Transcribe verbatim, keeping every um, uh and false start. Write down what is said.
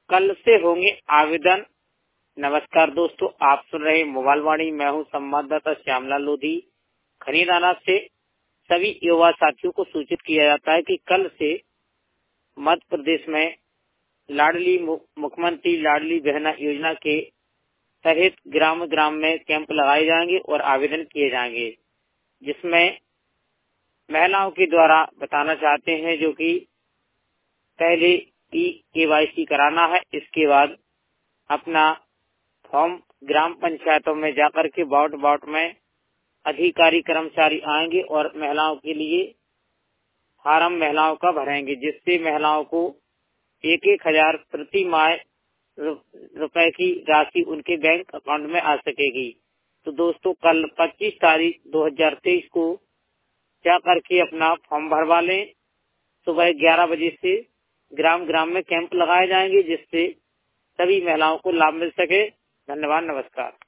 कल से होंगे आवेदन। नमस्कार दोस्तों, आप सुन रहे मोबाइल वाणी। मैं हूं संवाददाता श्यामलाल लोधी। खनीदाना से सभी युवा साथियों को सूचित किया जाता है कि कल से मध्य प्रदेश में लाडली मुख्यमंत्री लाडली बहना योजना के तहत ग्राम ग्राम में कैंप लगाए जाएंगे और आवेदन किए जाएंगे, जिसमें महिलाओं के द्वारा बताना चाहते हैं जो कि पहले ई केवाईसी कराना है। इसके बाद अपना फॉर्म ग्राम पंचायतों में जाकर के वार्ड वार्ड में अधिकारी कर्मचारी आएंगे और महिलाओं के लिए फार्म महिलाओं का भरेंगे, जिससे महिलाओं को एक एक हजार प्रति माह रुपए की राशि उनके बैंक अकाउंट में आ सकेगी। तो दोस्तों, कल पच्चीस तारीख दो हजार तेईस को जा करके अपना फॉर्म भरवा लें। सुबह ग्यारह बजे से ग्राम ग्राम में कैंप लगाए जाएंगे, जिससे सभी महिलाओं को लाभ मिल सके। धन्यवाद, नमस्कार।